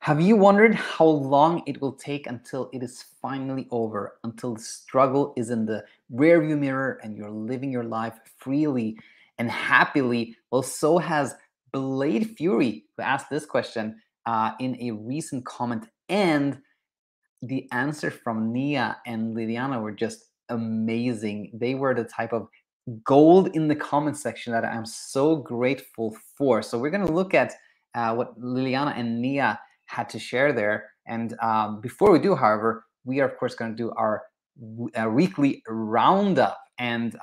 Have you wondered how long it will take until it is finally over, until the struggle is in the rearview mirror and you're living your life freely and happily? Well, so has Blade Fury, who asked this question in a recent comment. And the answer from Nia and Liliana were just amazing. They were the type of gold in the comment section that I'm so grateful for. So we're going to look at what Liliana and Nia had to share there. And before we do, however, we are, of course, going to do our weekly roundup. And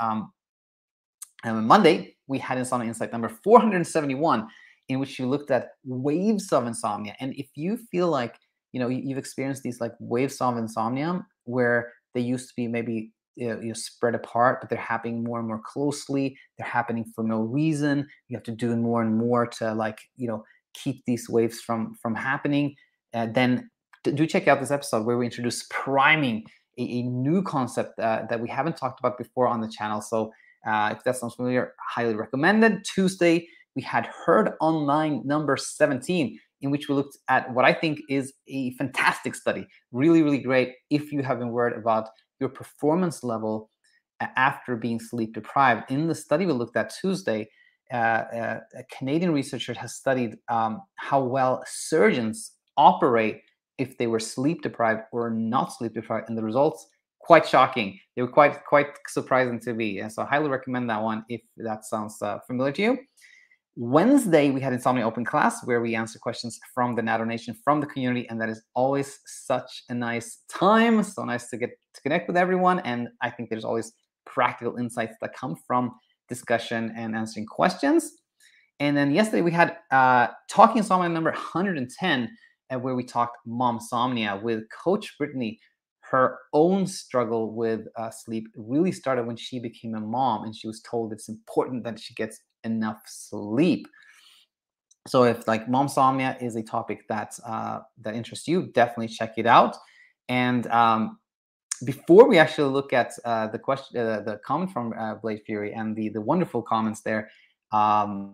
on Monday, we had Insomnia Insight number 471, in which you looked at waves of insomnia. And if you feel like, you've experienced these like waves of insomnia where they used to be maybe spread apart, but they're happening more and more closely. They're happening for no reason. You have to do more and more to keep these waves from happening. Then do check out this episode where we introduce priming, a new concept that we haven't talked about before on the channel. So if that sounds familiar, highly recommended. Tuesday, we had Heard Online number 17, in which we looked at what I think is a fantastic study. Really, really great if you have been worried about your performance level after being sleep deprived. In the study we looked at Tuesday, a Canadian researcher has studied how well surgeons operate if they were sleep deprived or not sleep deprived, and the results quite shocking. They were quite surprising to me. And so I highly recommend that one if that sounds familiar to you. Wednesday, we had Insomnia Open Class, where we answer questions from the Natter Nation, from the community, and that is always such a nice time. So nice to get to connect with everyone, and I think there's always practical insights that come from discussion and answering questions. And then yesterday, we had Talking Insomnia number 110, where we talked Momsomnia with Coach Brittany. Her own struggle with sleep really started when she became a mom, and she was told it's important that she gets enough sleep. So if like Momsomnia is a topic that interests you, definitely check it out. And before we actually look at the question, the comment from Blade Fury and the wonderful comments there, how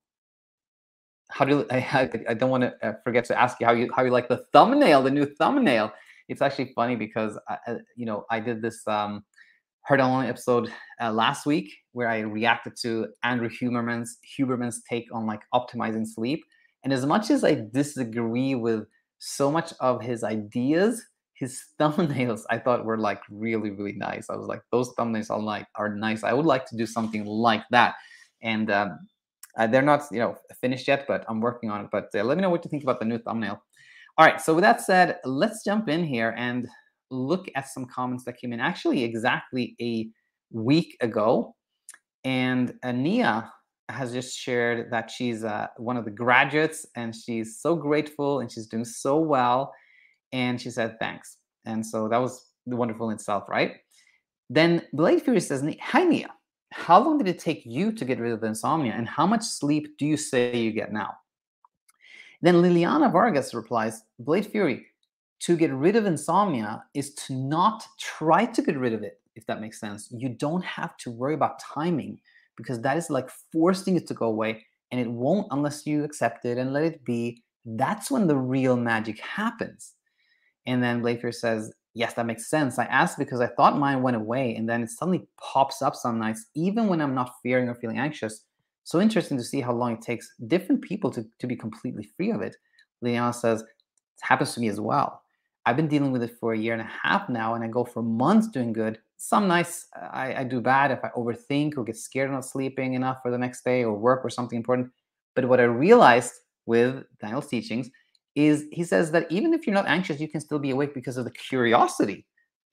do I don't want to forget to ask you how you like the thumbnail, the new thumbnail. It's actually funny because I did this Heard Online episode last week where I reacted to Andrew Huberman's take on like optimizing sleep. And as much as I disagree with so much of his ideas, his thumbnails I thought were like really, really nice. I was like, those thumbnails are nice. I would like to do something like that. And they're not finished yet, but I'm working on it. But let me know what you think about the new thumbnail. All right, so with that said, let's jump in here and look at some comments that came in actually exactly a week ago. And Nia has just shared that she's one of the graduates and she's so grateful and she's doing so well. And she said, thanks. And so that was wonderful in itself, right? Then Blade Fury says, hi, Nia. How long did it take you to get rid of the insomnia? And how much sleep do you say you get now? Then Liliana Vargas replies, Blade Fury, to get rid of insomnia is to not try to get rid of it, if that makes sense. You don't have to worry about timing because that is like forcing it to go away, and it won't unless you accept it and let it be. That's when the real magic happens. And then Blade Fury says, yes, that makes sense. I asked because I thought mine went away, and then it suddenly pops up some nights, even when I'm not fearing or feeling anxious. So interesting to see how long it takes different people to be completely free of it. Liana says, it happens to me as well. I've been dealing with it for 1.5 years now, and I go for months doing good. Some nights I do bad if I overthink or get scared of not sleeping enough for the next day or work or something important. But what I realized with Daniel's teachings is he says that even if you're not anxious, you can still be awake because of the curiosity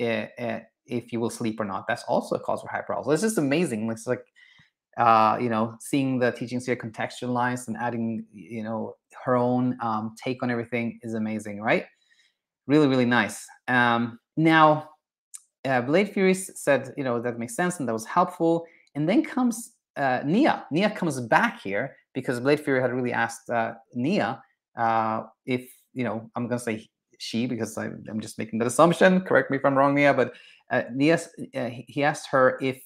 if you will sleep or not. That's also a cause for hyperarousal. It's just amazing. It's like, seeing the teachings here contextualized and adding, her own take on everything is amazing, right? Really, really nice. Now, Blade Fury said, that makes sense and that was helpful. And then comes Nia. Nia comes back here because Blade Fury had really asked Nia if, I'm going to say she because I'm just making that assumption. Correct me if I'm wrong, Nia. But Nia, he asked her if,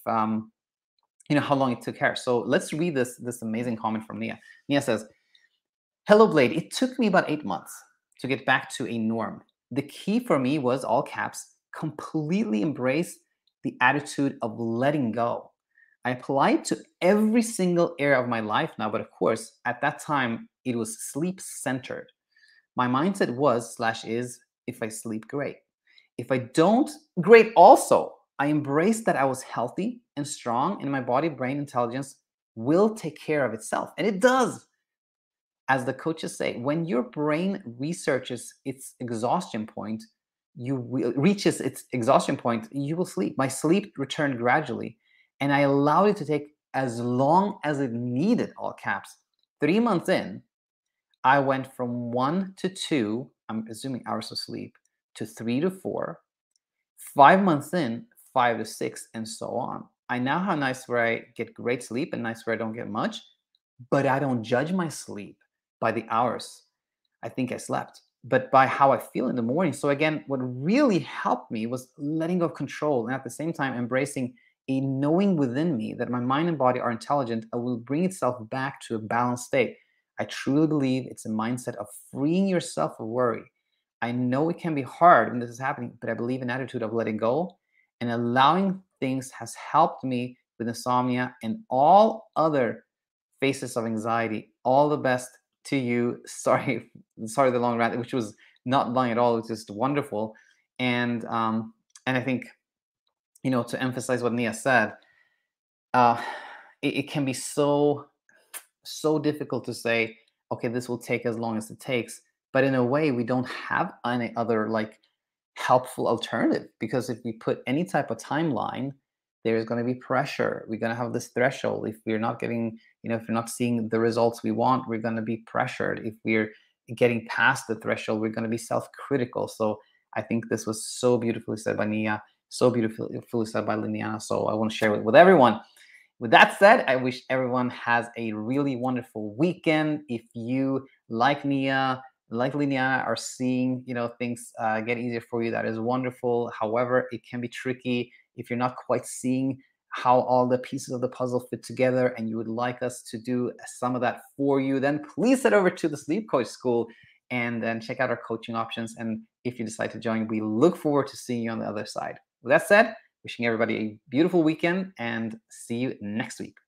how long it took her. So let's read this amazing comment from Nia. Nia says, hello, Blade. It took me about 8 months to get back to a norm. The key for me was, all caps, completely embrace the attitude of letting go. I apply it to every single area of my life now, but of course, at that time, it was sleep centered. My mindset was slash is, if I sleep, great. If I don't, great also. I embraced that I was healthy and strong, and my body brain intelligence will take care of itself. And it does. As the coaches say, when your brain researches its exhaustion point, reaches its exhaustion point, you will sleep. My sleep returned gradually, and I allowed it to take as long as it needed, all caps. 3 months in, I went from 1 to 2, I'm assuming hours of sleep, to 3 to 4. 5 months in, 5 to 6, and so on. I now have nights where I get great sleep and nights where I don't get much, but I don't judge my sleep by the hours I think I slept, but by how I feel in the morning. So again, what really helped me was letting go of control and at the same time embracing a knowing within me that my mind and body are intelligent and will bring itself back to a balanced state. I truly believe it's a mindset of freeing yourself of worry. I know it can be hard when this is happening, but I believe an attitude of letting go and allowing things has helped me with insomnia and all other phases of anxiety. All the best to you. Sorry the long rant, which was not long at all. It's just wonderful, and I think, to emphasize what Nia said, uh, it can be so difficult to say, okay, this will take as long as it takes. But in a way, we don't have any other like helpful alternative, because if we put any type of timeline, there's going to be pressure. We're going to have this threshold. If we're not getting, if we're not seeing the results we want, we're going to be pressured. If we're getting past the threshold, we're going to be self-critical. So I think this was so beautifully said by Nia, so beautifully said by Liliana. So I want to share it with everyone. With that said, I wish everyone has a really wonderful weekend. If you, like Nia, like Liliana, are seeing, things get easier for you, that is wonderful. However, it can be tricky if you're not quite seeing how all the pieces of the puzzle fit together and you would like us to do some of that for you, then please head over to the Sleep Coach School and then check out our coaching options. And if you decide to join, we look forward to seeing you on the other side. With that said, wishing everybody a beautiful weekend and see you next week.